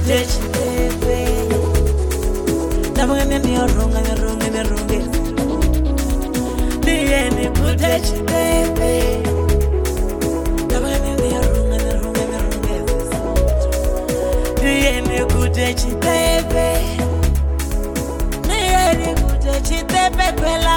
kutechi pepe. Nabangane ni orunga Diye ni kutechi pepe. Nabangane ni orunga Diye ni kutechi pepe. Diye ni kutechi pepe kwela.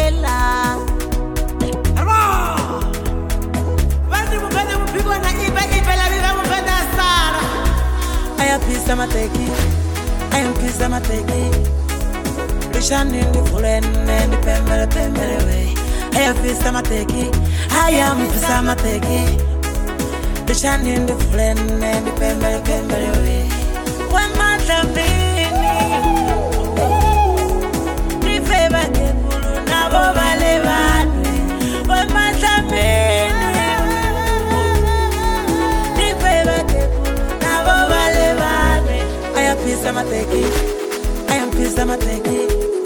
I am pizza mateki. Lucian in the full and the pembele way. I am pizza mateki. I am pizza mateki. Lucian in the full and the pembele way. When my family, the favor get full now over Levante. When my family, the favor get full now over Levante. I am pizza mateki. I am pizza mateki.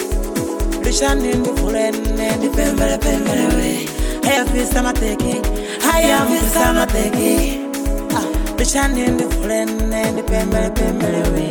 Lucian in the full and the pembele way. I am pizza mateki. I am pizza mateki. Lucian in the full and the pembele way.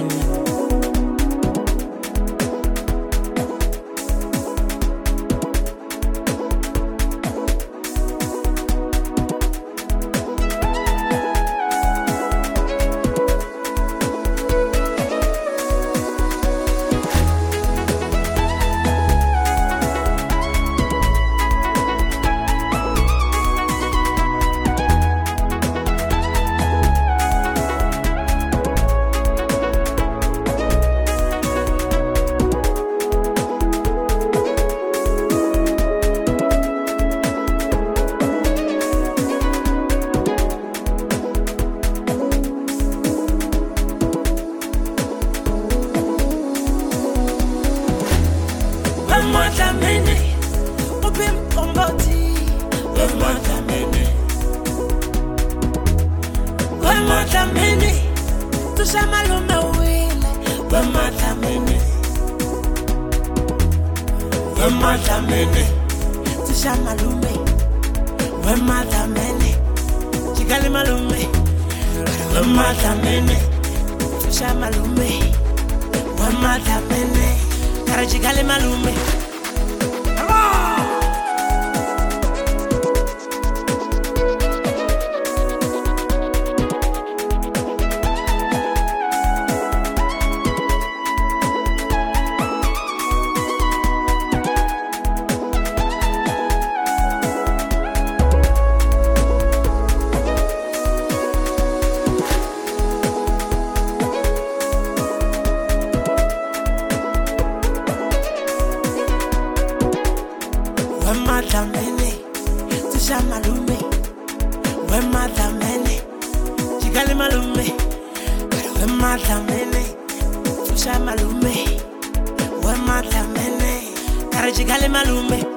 Malume,